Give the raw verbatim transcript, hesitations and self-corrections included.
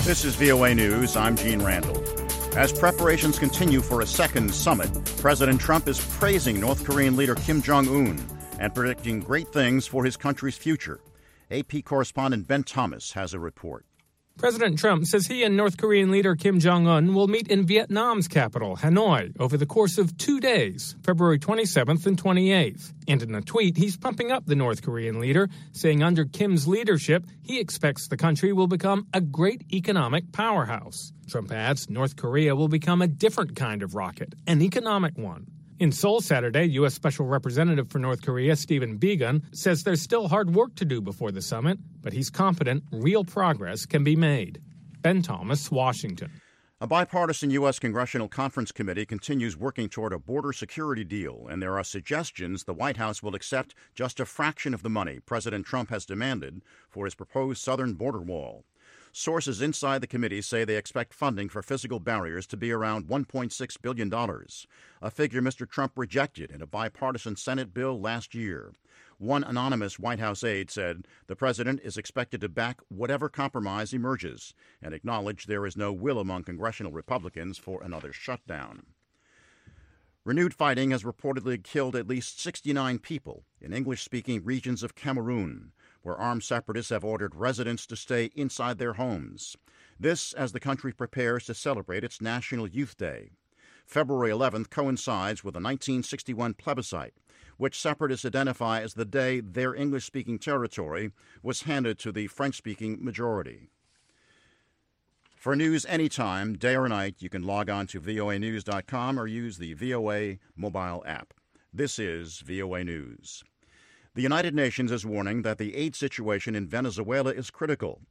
This is V O A News. I'm Gene Randall. As preparations continue for a second summit, President Trump is praising North Korean leader Kim Jong-un and predicting great things for his country's future. A P correspondent Ben Thomas has a report. President Trump says he and North Korean leader Kim Jong-un will meet in Vietnam's capital, Hanoi, over the course of two days, February twenty-seventh and twenty-eighth. And in a tweet, he's pumping up the North Korean leader, saying under Kim's leadership, he expects the country will become a great economic powerhouse. Trump adds North Korea will become a different kind of rocket, an economic one. In Seoul Saturday, U S. Special Representative for North Korea Stephen Biegun says there's still hard work to do before the summit, but he's confident real progress can be made. Ben Thomas, Washington. A bipartisan U S. Congressional Conference Committee continues working toward a border security deal, and there are suggestions the White House will accept just a fraction of the money President Trump has demanded for his proposed southern border wall. Sources inside the committee say they expect funding for physical barriers to be around one point six billion dollars, a figure Mister Trump rejected in a bipartisan Senate bill last year. One anonymous White House aide said the president is expected to back whatever compromise emerges and acknowledged there is no will among congressional Republicans for another shutdown. Renewed fighting has reportedly killed at least sixty-nine people in English-speaking regions of Cameroon, where armed separatists have ordered residents to stay inside their homes. This as the country prepares to celebrate its National Youth Day. February eleventh coincides with the nineteen sixty-one plebiscite, which separatists identify as the day their English-speaking territory was handed to the French-speaking majority. For news anytime, day or night, you can log on to V O A news dot com or use the V O A mobile app. This is V O A News. The United Nations is warning that the aid situation in Venezuela is critical